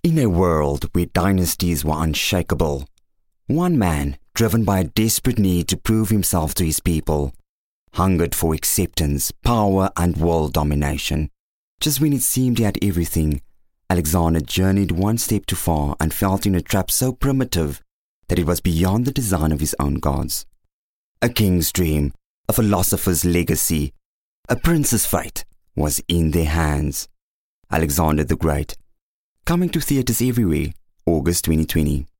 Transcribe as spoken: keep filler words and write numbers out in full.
In a world where dynasties were unshakable, one man, driven by a desperate need to prove himself to his people, hungered for acceptance, power, and world domination. Just when it seemed he had everything, Alexander journeyed one step too far and fell in a trap so primitive that it was beyond the design of his own gods. A king's dream, a philosopher's legacy, a prince's fate was in their hands. Alexander the Great, coming to theatres everywhere, August twenty twenty.